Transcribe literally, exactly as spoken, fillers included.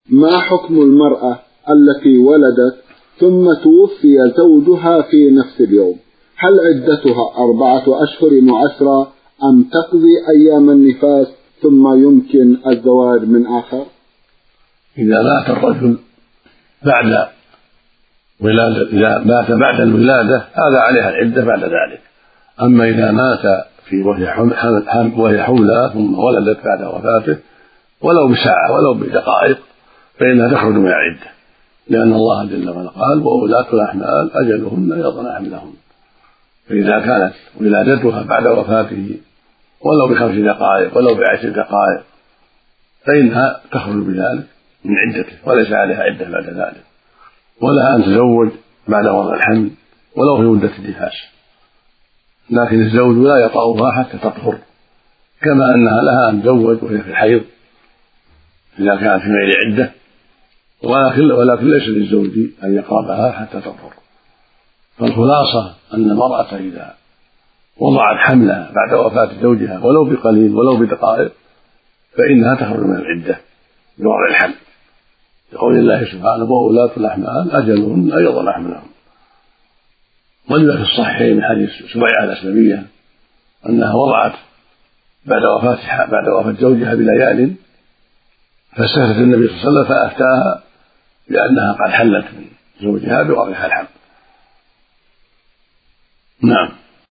ما حكم المرأة التي ولدت ثم توفي زوجها في نفس اليوم؟ هل عدتها أربعة أشهر وعشرة أم تقضي أيام النفاس ثم يمكن الزواج من آخر؟ إذا مات الرجل بعد ولادة إذا مات بعد الولادة هذا عليها العدة بعد ذلك. أما إذا مات في وهي حولة ثم ولدت بعد وفاته ولو بساعة ولو بدقائق فإنها تخرج من العدة، لأن الله جل وعلا قال: وأولاة الأحمال أجلهن يضعن حملهن. فإذا كانت ولادتها بعد وفاته ولو بخمس دقائق ولو بعشر دقائق فإنها تخرج بذلك من عدته وليس عليها عدة بعد ذلك، ولها أن تزوج بعد وضع الحمل ولو في مدة النفاس، لكن الزوج لا يطأها حتى تطهر، كما أنها لها أن تزوج وهي في الحيض إذا كانت في غير عدة، ولكن, ولكن ليس للزوج أن يقربها حتى تطهر. فالخلاصة أن المرأة إذا وضعت حملها بعد وفاة زوجها ولو بقليل ولو بدقائق فإنها تخرج من العدة بوضع الحمل، لقول الله سبحانه: وأولاة الأحمال أجلهن أن يضعن حملهن. ولذا في الصحيحين من حديث سبيعة الأسلمية أنها وضعت بعد وفاة بعد وفاة زوجها بليال، فاستفتت النبي صلى الله عليه وسلم فأفتاها بأنها قد حلت من زوجها بوضعها الحمل. نعم.